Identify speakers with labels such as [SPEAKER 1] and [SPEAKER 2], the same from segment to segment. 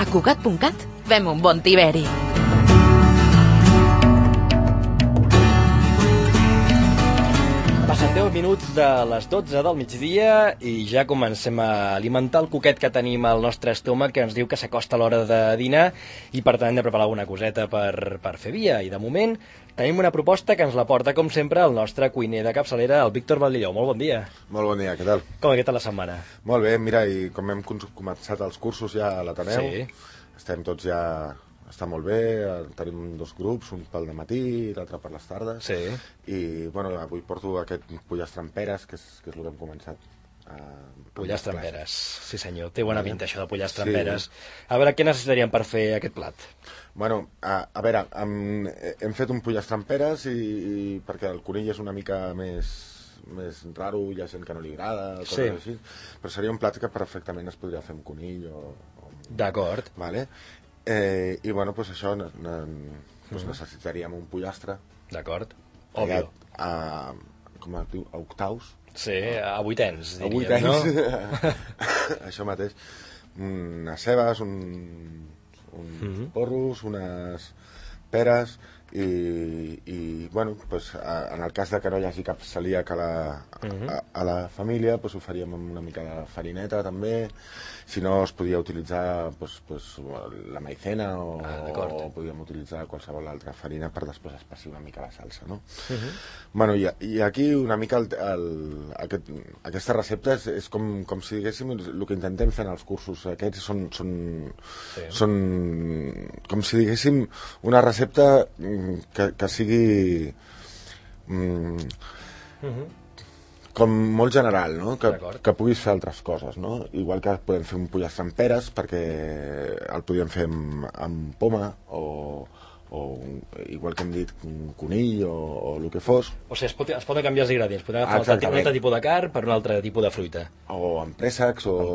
[SPEAKER 1] A Cugat.cat fem un bon tiberi.
[SPEAKER 2] Passen 10 minuts de les 12 del migdia i ja comencem a alimentar el cuquet que tenim al nostre estómac, que ens diu que s'acosta l'hora de dinar i per tant hem de preparar alguna coseta per fer via. I de moment tenim una proposta que ens la porta, com sempre, el nostre cuiner de capçalera, el Víctor Valdelló. Molt bon dia.
[SPEAKER 3] Molt bon dia, què tal?
[SPEAKER 2] Com ha estat la setmana?
[SPEAKER 3] Molt bé, mira, i com hem començat els cursos ja a l'Ateneu,
[SPEAKER 2] Sí.
[SPEAKER 3] estem tots ja... Està molt bé, tenim dos grups, un pel matí i l'altre per les tardes.
[SPEAKER 2] Sí.
[SPEAKER 3] I, bueno, avui porto aquest pollastre amb peres, que és el que hem començat.
[SPEAKER 2] Pollastre amb peres, sí senyor. Té bona pinta això de pollastre amb
[SPEAKER 3] Sí.
[SPEAKER 2] peres. A veure, què necessitaríem per fer aquest plat?
[SPEAKER 3] Bueno, a veure, hem fet un pollastre amb peres i perquè el conill és una mica més raro, hi ha gent que no li agrada, coses
[SPEAKER 2] Sí.
[SPEAKER 3] així, però seria un plat que perfectament es podria fer amb conill o
[SPEAKER 2] D'acord.
[SPEAKER 3] vale? I bueno, pues això pues necessitaríem un pollastre
[SPEAKER 2] D'acord.
[SPEAKER 3] tallat
[SPEAKER 2] Òbvio.
[SPEAKER 3] com es diu, a octaus,
[SPEAKER 2] Sí, a vuitens,
[SPEAKER 3] a
[SPEAKER 2] diríem, no?
[SPEAKER 3] això mateix, unes cebes, uns porros, unes peres i bueno, pues, en el cas de que no hi hagi cap celíac a la família, pues, ho faríem amb una mica de farineta també. Si no, es podia utilitzar pues, la maicena o podíem utilitzar qualsevol altra farina per després espessir una mica la salsa, no? Bueno, i aquí una mica aquesta recepta és com si diguéssim el que intentem fer en els cursos aquests són com si diguéssim una recepta que sigui com molt general, no? Que puguis fer altres coses, no? Igual que podem fer un pollastre amb peres, perquè el podíem fer amb poma, o igual que hem dit, un conill o el que fos.
[SPEAKER 2] O sigui, es poden canviar els ingredients, podem agafar un altre tipus de carn per un altre tipus de fruita.
[SPEAKER 3] O amb préssecs, o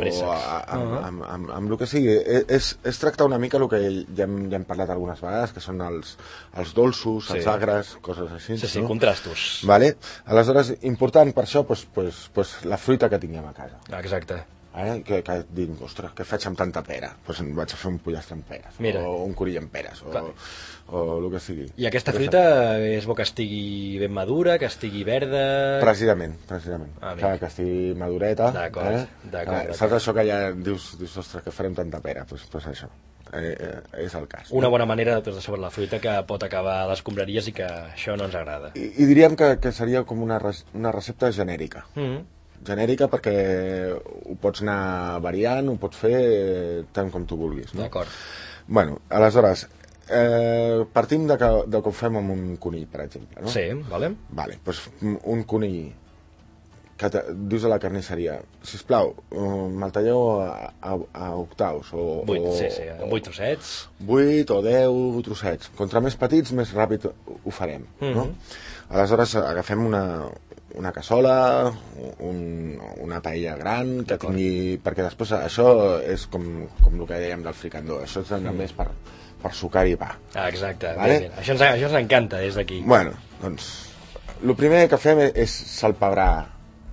[SPEAKER 3] amb el que sigui. És tractar una mica el que ja hem parlat algunes vegades, que són els dolços, els agres, coses així.
[SPEAKER 2] Sí, contrastos.
[SPEAKER 3] Vale? Aleshores, important per això, pues, la fruita que tinguem a casa.
[SPEAKER 2] Exacte.
[SPEAKER 3] Que dic, ostres, què faig amb tanta pera? Doncs em vaig a fer un pollastre amb peres, o un conill amb peres, o el que sigui.
[SPEAKER 2] I aquesta fruita és bo que estigui ben madura, que estigui verda...
[SPEAKER 3] Precisament. Que estigui madureta.
[SPEAKER 2] D'acord.
[SPEAKER 3] Saps això que ja dius, ostres, que farem tanta pera? Doncs això, és el cas.
[SPEAKER 2] Una bona manera de tot sobre la fruita que pot acabar a les escombraries i que això no ens agrada.
[SPEAKER 3] I diríem que seria com una recepta genèrica. Genèrica perquè ho pots anar variant, ho pots fer tant com tu vulguis, no?
[SPEAKER 2] D'acord.
[SPEAKER 3] Bueno, aleshores, partim de que ho fem amb un conill, per exemple, no?
[SPEAKER 2] Sí, vale.
[SPEAKER 3] Vale, doncs un conill que dius a la carnisseria, sisplau, me'l talleu a octaus o...
[SPEAKER 2] 8 trossets.
[SPEAKER 3] 8 o 10 trossets. Contra més petits, més ràpid ho farem, no? Aleshores agafem una cassola, una paella gran, que tingui... Perquè després això és com el que dèiem del fricandó, això és només per sucar i pa.
[SPEAKER 2] Exacte,
[SPEAKER 3] vale?
[SPEAKER 2] Això ens encanta des d'aquí.
[SPEAKER 3] Bueno, doncs, el primer que fem és salpebrar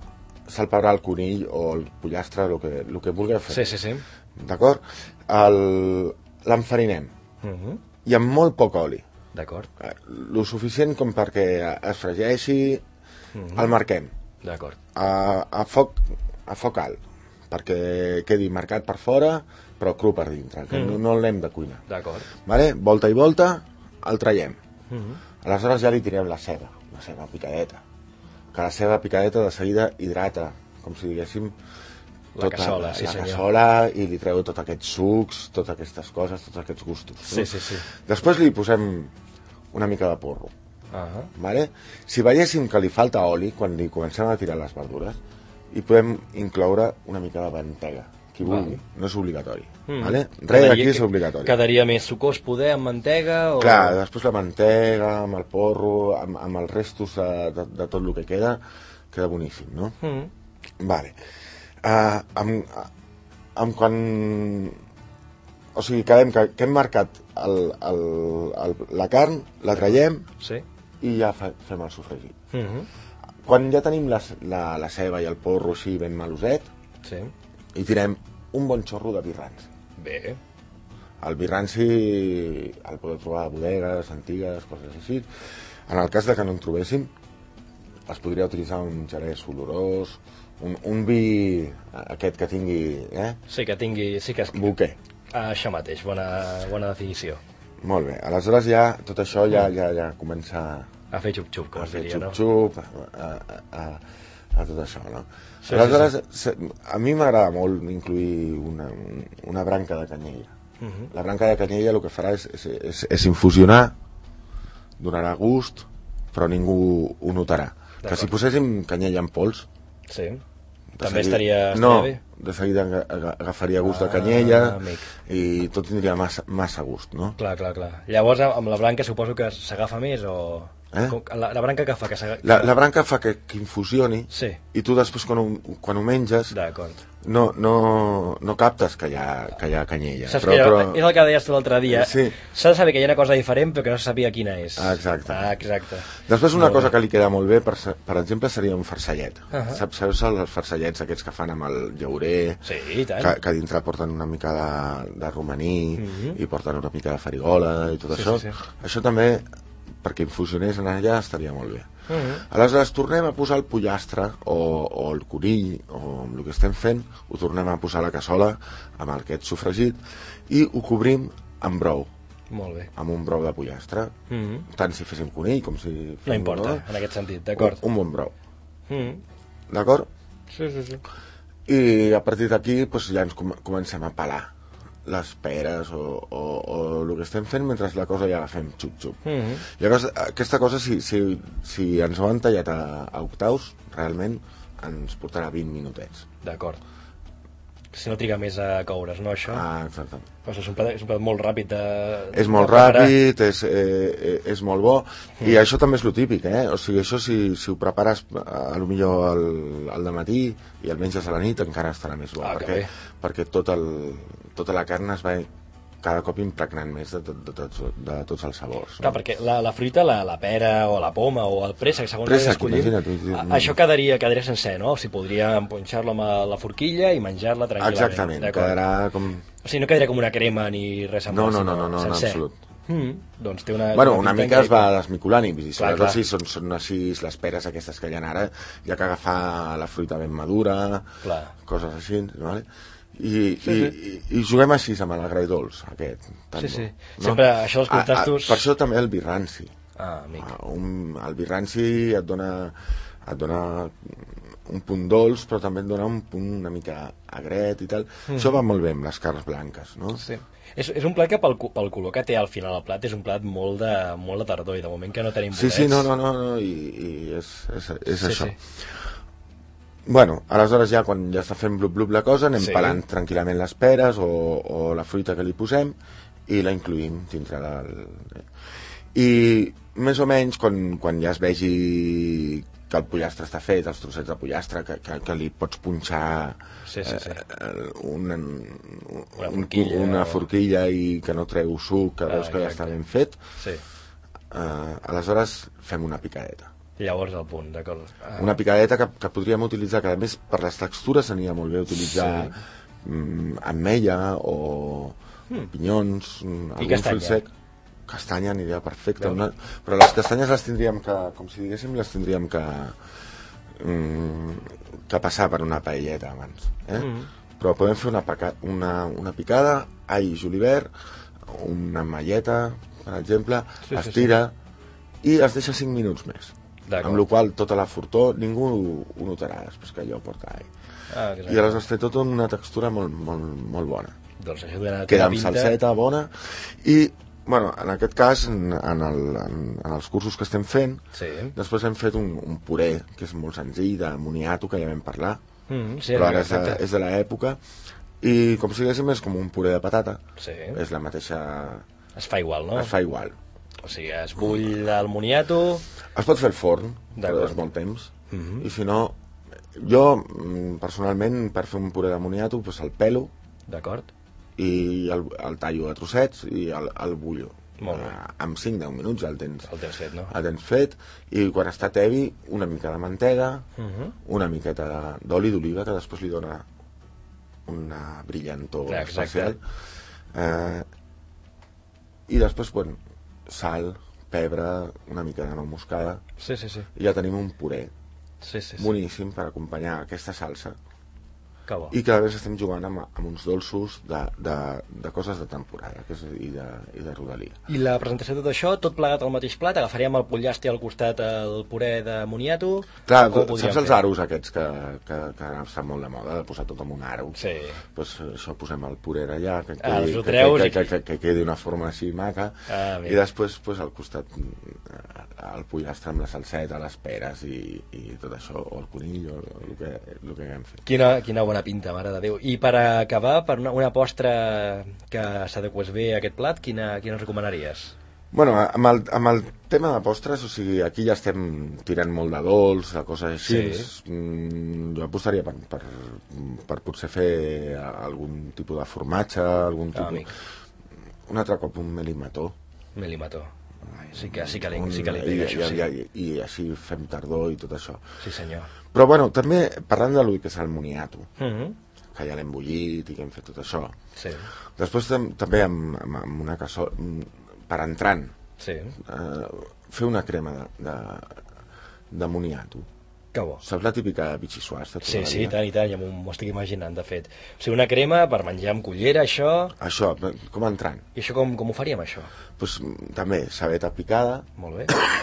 [SPEAKER 3] el conill o el pollastre, el que vulgueu fer.
[SPEAKER 2] Sí.
[SPEAKER 3] D'acord? L'enfarinem. I amb molt poc oli.
[SPEAKER 2] D'acord.
[SPEAKER 3] Lo suficient com perquè es fregeixi. El marquem.
[SPEAKER 2] D'acord.
[SPEAKER 3] A foc alt, perquè quedi marcat per fora, però cru per dintre, que no l'hem de cuinar.
[SPEAKER 2] D'acord.
[SPEAKER 3] Vale? Volta i volta, el traiem. Aleshores ja li tirem la ceba picadeta. Que la ceba picadeta de seguida hidrata, com si diguéssim,
[SPEAKER 2] la cassola, sí senyor.
[SPEAKER 3] La cassola, i li treu tots aquests sucs, totes aquestes coses, tots aquests gustos.
[SPEAKER 2] Sí.
[SPEAKER 3] Després li posem una mica de porro. Vale? Si veiéssim que li falta oli quan li comencem a tirar les verdures, hi podem incloure una mica de mantega, qui vulgui, no és obligatori. Vale? Res d'aquí és obligatori.
[SPEAKER 2] Quedaria més sucós poder amb mantega?
[SPEAKER 3] Clar, després la mantega, amb el porro, amb els restos de tot el que queda boníssim, no? Vale. Quan... O sigui, que hem marcat la carn, la traiem, i ja fem el sofregit. Quan ja tenim la ceba i el porro així ben maloset, hi tirem un bon xorro de vi ranci.
[SPEAKER 2] Bé.
[SPEAKER 3] El vi ranci el podeu trobar a bodegues antigues, coses així. En el cas de que no en trobéssim, es podria utilitzar un jerez olorós, un vi aquest que tingui...
[SPEAKER 2] Sí, que tingui... Sí que és...
[SPEAKER 3] Buquer.
[SPEAKER 2] Això mateix, bona definició.
[SPEAKER 3] Molt bé, aleshores ja tot això ja comença
[SPEAKER 2] a fer xup-xup, com es diria, no?
[SPEAKER 3] A fer xup-xup, a tot això, no?
[SPEAKER 2] Sí,
[SPEAKER 3] aleshores, a mi m'agrada molt incluir una branca de canyella. La branca de canyella el que farà és infusionar, donarà gust, però ningú ho notarà. Que si poséssim canyella en pols...
[SPEAKER 2] Sí. També estaria
[SPEAKER 3] bé? De seguida agafaria gust de canyella i tot tindria massa gust, no?
[SPEAKER 2] Clar. Llavors, amb la branca suposo que s'agafa més o... La branca que fa que s'agafa...
[SPEAKER 3] La branca fa que infusioni i tu després quan ho menges no captes que hi ha canyella.
[SPEAKER 2] Saps que és el que deies tu l'altre dia. S'ha de saber que hi ha una cosa diferent però que no se sabia quina és.
[SPEAKER 3] Exacte. Després una cosa que li queda molt bé, per exemple, seria un farcellet. Saps els farcellets aquests que fan amb el llaurer, que a dintre porten una mica de romaní i porten una mica de farigola i tot això? Això també, perquè infusionés en allà, estaria molt bé. Aleshores tornem a posar el pollastre o el conill o amb el que estem fent, ho tornem a posar a la cassola amb aquest sofregit i ho cobrim amb brou.
[SPEAKER 2] Molt bé.
[SPEAKER 3] Amb un brou de pollastre, tant si féssim conill com si féssim...
[SPEAKER 2] No importa, en aquest sentit, d'acord.
[SPEAKER 3] Un bon brou. D'acord?
[SPEAKER 2] Sí.
[SPEAKER 3] I a partir d'aquí ja ens comencem a pelar les peres o el que estem fent mentre la cosa ja la fem xup-xup. Llavors, aquesta cosa, si ens ho han tallat a octaus, realment ens portarà 20 minutets.
[SPEAKER 2] D'acord. Si no triga més a coure's, no, això?
[SPEAKER 3] Exacte.
[SPEAKER 2] És un plat molt ràpid de...
[SPEAKER 3] És molt ràpid, és molt bo, i això també és lo típic, O sigui, això si ho prepares potser al dematí i el menges a la nit encara estarà més bo, perquè tota la carn es va cada cop impregnant més de tots els sabors.
[SPEAKER 2] Clar, perquè la fruita, la pera o la poma o el préssec, segons l'has escollit, això quedaria sencer, no? O sigui, podria emponxar-lo amb la forquilla i menjar-la tranquil·lament.
[SPEAKER 3] Exactament, quedarà com...
[SPEAKER 2] O sigui, no quedaria com una crema ni res semblant,
[SPEAKER 3] no, en absolut.
[SPEAKER 2] Doncs té una...
[SPEAKER 3] Bueno, una mica es va desmiculant i sobretot si són així les peres aquestes que hi ha ara, hi ha que agafar la fruita ben madura, coses així, vale? I juguem així amb l'agredolç aquest.
[SPEAKER 2] Sempre això els contrastos...
[SPEAKER 3] Per això també el vi ranci.
[SPEAKER 2] Amic.
[SPEAKER 3] El vi ranci et dona un punt dolç, però també et dona un punt una mica agret i tal. Això va molt bé amb les carns blanques, no?
[SPEAKER 2] Sí. És un plat que pel color que té al final el plat és un plat molt de tardor i de moment que no tenim bolets.
[SPEAKER 3] Sí, no, i és això. Bueno, aleshores ja quan ja està fent blup-blup la cosa anem pelant tranquil·lament les peres o la fruita que li posem i la incluïm dintre i més o menys quan ja es vegi que el pollastre està fet, els trossets de pollastre que li pots punxar una forquilla i que no treu suc, que veus que ja està ben fet, aleshores fem una picadeta.
[SPEAKER 2] Llavors el punt, d'acord.
[SPEAKER 3] Una picadeta que podríem utilitzar, que a més per les textures aniria molt bé utilitzar ametlla o pinyons, algun fruit sec. Castanya aniria perfecte, però les castanyes les tindríem que, com si diguéssim, les tindríem que passar per una paelleta abans. Però podem fer una picada, all i julivert, una ametlleta, per exemple, es tira i es deixa 5 minuts més. Amb la qual tota la fortor ningú ho notarà després que allò porta all. I aleshores té tota una textura molt bona. Queda amb salseta bona i, bueno, en aquest cas en els cursos que estem fent després hem fet un puré que és molt senzill, de moniato, que ja vam parlar, però ara és de l'època i com si diguéssim és com un puré de patata, és la mateixa...
[SPEAKER 2] Es fa igual, no?
[SPEAKER 3] Es fa igual.
[SPEAKER 2] O sigui, es bull el moniato...
[SPEAKER 3] Es pot fer al forn, però és molt temps. I si no, jo, personalment, per fer un puré de moniato, el pelo.
[SPEAKER 2] D'acord.
[SPEAKER 3] I el tallo a trossets i el bullo.
[SPEAKER 2] Molt bé.
[SPEAKER 3] Amb 5-10 minuts ja el tens
[SPEAKER 2] fet, no?
[SPEAKER 3] El tens fet, i quan està tevi, una mica de mantega, una miqueta d'oli d'oliva, que després li dona una brillantor especial. i després, bueno, sal, pebre, una mica de nou moscada,
[SPEAKER 2] Sí.
[SPEAKER 3] i ja tenim un puré
[SPEAKER 2] Sí.
[SPEAKER 3] boníssim per acompanyar aquesta salsa.
[SPEAKER 2] Que bo.
[SPEAKER 3] I cada vegada estem jugant amb uns dolços de coses de temporada i de rodalia.
[SPEAKER 2] I la presentació de tot això, tot plegat al mateix plat, agafaríem el pollastre al costat el puré de moniato...
[SPEAKER 3] Clar,
[SPEAKER 2] com ho podríem
[SPEAKER 3] saps els
[SPEAKER 2] fer?
[SPEAKER 3] aros aquests que estan molt de moda, de posar tot en un aro?
[SPEAKER 2] Sí.
[SPEAKER 3] Pues això posem el puré allà, que
[SPEAKER 2] Els ho treus
[SPEAKER 3] que quedi d'una forma així maca, i després pues, al costat el pollastre amb la salseta, les peres i tot això, o el conill, o el que haguem fet.
[SPEAKER 2] Quina bona pinta, mare de Déu. I per acabar, per una postre que s'adequés bé a aquest plat, quina ens recomanaries?
[SPEAKER 3] Bueno, amb el tema de postres, o sigui, aquí ja estem tirant molt de dolç, de coses així.
[SPEAKER 2] Sí.
[SPEAKER 3] Jo apostaria per potser fer algun tipus de formatge, algun tipus...
[SPEAKER 2] Amic.
[SPEAKER 3] Un altre cop, un melimató.
[SPEAKER 2] Melimató. Sí que li això, sí.
[SPEAKER 3] I així fem tardor i tot això.
[SPEAKER 2] Sí, senyor.
[SPEAKER 3] Però bueno, també parlant de l'ull, que és el moniato, que ja l'hem bullit i que hem fet tot això.
[SPEAKER 2] Sí.
[SPEAKER 3] Després també amb una cassola, per entrant,
[SPEAKER 2] Sí.
[SPEAKER 3] fer una crema de moniato.
[SPEAKER 2] Que bo.
[SPEAKER 3] Saps la típica bitxissuars?
[SPEAKER 2] Sí, i tant, ja m'ho estic imaginant, de fet. O sigui, una crema per menjar amb cullera, això...
[SPEAKER 3] Això, com a entrant.
[SPEAKER 2] I això com ho faríem, això?
[SPEAKER 3] Pues, també, cebeta picada,
[SPEAKER 2] Molt bé.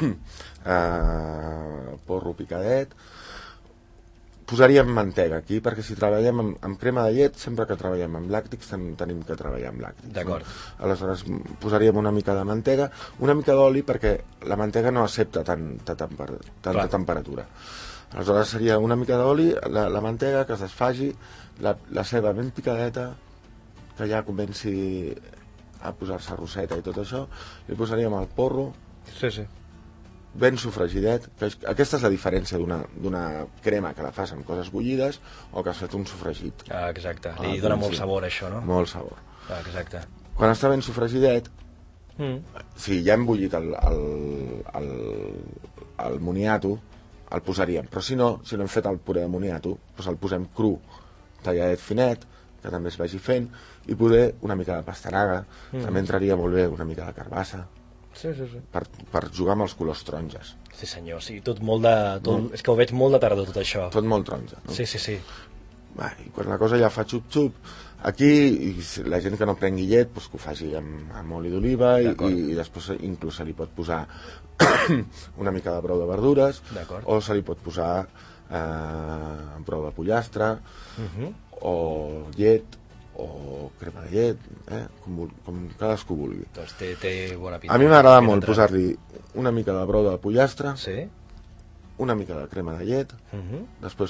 [SPEAKER 3] porro picadet, posaríem mantega aquí, perquè si treballem amb crema de llet, sempre que treballem amb làctics tenim que treballar amb làctics.
[SPEAKER 2] D'acord.
[SPEAKER 3] No? Aleshores posaríem una mica de mantega, una mica d'oli, perquè la mantega no accepta tanta temperatura. Aleshores seria una mica d'oli, la mantega, que es desfagi, la ceba ben picadeta, que ja comenci a posar-se roseta i tot això, li posaríem el porro,
[SPEAKER 2] Sí.
[SPEAKER 3] ben sofregidet, que aquesta és la diferència d'una crema que la fas amb coses bullides o que has fet un sofregit.
[SPEAKER 2] Ah, exacte. Li dona molt sabor, això, no?
[SPEAKER 3] Molt sabor.
[SPEAKER 2] Ah, exacte.
[SPEAKER 3] Quan està ben sofregidet, si ja hem bullit el moniato, el posaríem, però si no hem fet el puré de moniato, doncs el posem cru, talladet finet, que també es vagi fent, i poder una mica de pastanaga, també entraria molt bé una mica de carbassa,
[SPEAKER 2] Sí.
[SPEAKER 3] per jugar amb els colors taronges.
[SPEAKER 2] Sí, senyor, sí, tot molt de... És que ho veig molt de tardor, tot això.
[SPEAKER 3] Tot molt taronja, no?
[SPEAKER 2] Sí.
[SPEAKER 3] Va, i quan la cosa ja fa xup-xup, aquí la gent que no prengui llet, doncs que ho faci amb oli d'oliva i després inclús se li pot posar una mica de brou de verdures, o se li pot posar brou de pollastre, o llet, o crema de llet, com cadascú vulgui.
[SPEAKER 2] Doncs té bona pinta.
[SPEAKER 3] A mi m'agrada molt posar-li una mica de brou de pollastre, una mica de crema de llet, després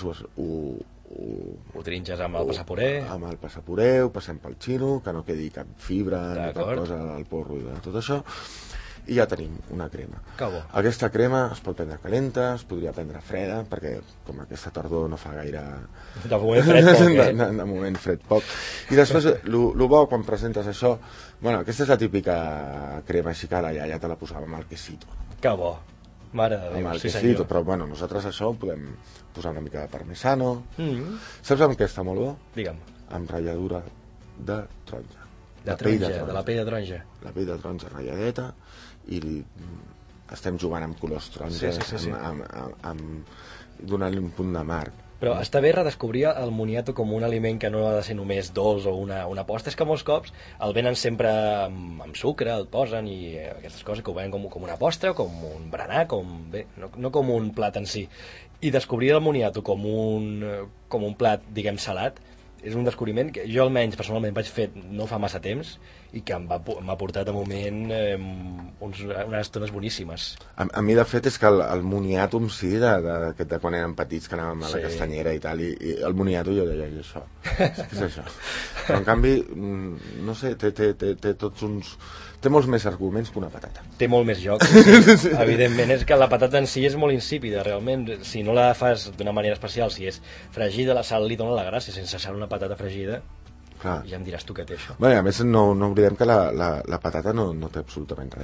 [SPEAKER 2] ho tringes amb el passapuré.
[SPEAKER 3] Amb el passapuré, ho passem pel xino, que no quedi cap fibra ni cap cosa del porro i de tot això, i ja tenim una crema.
[SPEAKER 2] Que bo.
[SPEAKER 3] Aquesta crema es pot prendre calenta, es podria prendre freda, perquè com aquesta tardor no fa gaire...
[SPEAKER 2] De moment fred poc,
[SPEAKER 3] De moment fred poc. I després, el bo quan presentes això, bueno, aquesta és la típica crema així que la iaia te la posava amb el quesito.
[SPEAKER 2] Que bo. Mare de Déu,
[SPEAKER 3] amb el
[SPEAKER 2] sí
[SPEAKER 3] quesito,
[SPEAKER 2] senyor.
[SPEAKER 3] però bueno, nosaltres això ho podem posar una mica de parmesano. Saps amb què està molt bo?
[SPEAKER 2] Digue'm.
[SPEAKER 3] Amb ratlladura de taronja.
[SPEAKER 2] De la pell de taronja.
[SPEAKER 3] La pell de taronja ratlladeta, i estem jugant amb colors taronges, donant-li un punt d'amarg.
[SPEAKER 2] Però està bé redescobrir el moniato com un aliment que no ha de ser només dolç o una posta. És que molts cops el venen sempre amb sucre, el posen i aquestes coses que ho venen com una postre, com un berenar, no com un plat en si. I descobrir el moniato com un plat, diguem, salat, és un descobriment que jo almenys personalment vaig fer no fa massa temps i que m'ha portat de moment unes estones boníssimes.
[SPEAKER 3] A mi de fet és que el moniato en si de quan érem petits que anàvem a la castanyera i tal, i el moniato jo deia, i això? Què és això? Però en canvi, no sé, té tots uns... Té molts més arguments que una patata.
[SPEAKER 2] Té molt més joc. Evidentment, és que la patata en si és molt insípida, realment. Si no la fas d'una manera especial, si és fregida, la sal li dona la gràcia. Sense sal una patata fregida, ja em diràs tu què té això.
[SPEAKER 3] Bé, a més, no oblidem que la patata no té absolutament res.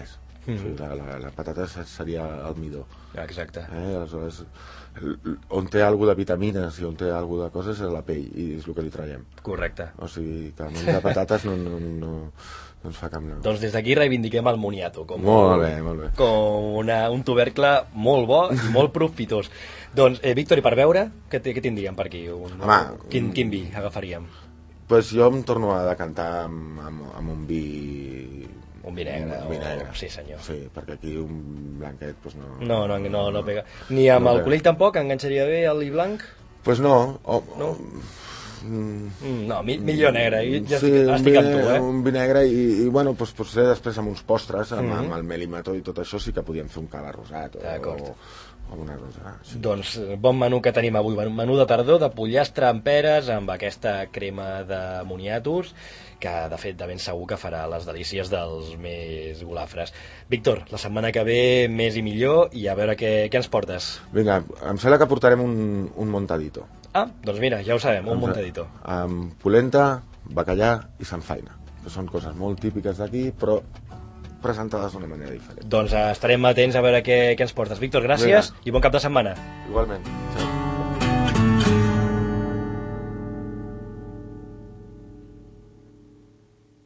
[SPEAKER 3] O sigui, la patata seria el midó.
[SPEAKER 2] Exacte.
[SPEAKER 3] Aleshores, on té alguna de vitamines i on té alguna de coses és la pell, i és el que li traiem.
[SPEAKER 2] Correcte.
[SPEAKER 3] O sigui, que menjar patates no ens fa cap no.
[SPEAKER 2] Doncs des d'aquí reivindiquem el moniato
[SPEAKER 3] molt bé.
[SPEAKER 2] Com un tubercle molt bo i molt profitós. Doncs, Víctor, i per beure, què tindríem per aquí? Quin vi agafaríem?
[SPEAKER 3] Pues jo em torno a decantar amb un vi...
[SPEAKER 2] Un vi negre.
[SPEAKER 3] Un vi negre.
[SPEAKER 2] Sí, senyor.
[SPEAKER 3] Sí, perquè aquí un blanquet pues no...
[SPEAKER 2] No pega. Ni amb el conill tampoc enganxaria bé el vi blanc?
[SPEAKER 3] Pues no.
[SPEAKER 2] No? No, millor negre. Ja
[SPEAKER 3] sí,
[SPEAKER 2] estic amb tu,
[SPEAKER 3] un vi negre i bueno, pues, potser després amb uns postres, amb el mel i mató i tot això sí que podíem fer un cava rosat o una rosa. Sí.
[SPEAKER 2] Doncs bon menú que tenim avui, menú de tardor de pollastre amb peres amb aquesta crema de moniatos que de fet de ben segur que farà les delícies dels més golafres. Víctor, la setmana que ve més i millor i a veure què ens portes.
[SPEAKER 3] Vinga, em sembla que portarem un montadito.
[SPEAKER 2] Doncs mira, ja ho sabem, un montadito.
[SPEAKER 3] Amb polenta, bacallà i samfaina, que són coses molt típiques d'aquí, però presentades d'una manera diferent.
[SPEAKER 2] Doncs estarem atents a veure què ens portes. Víctor, gràcies i bon cap de setmana.
[SPEAKER 3] Igualment. Ciao.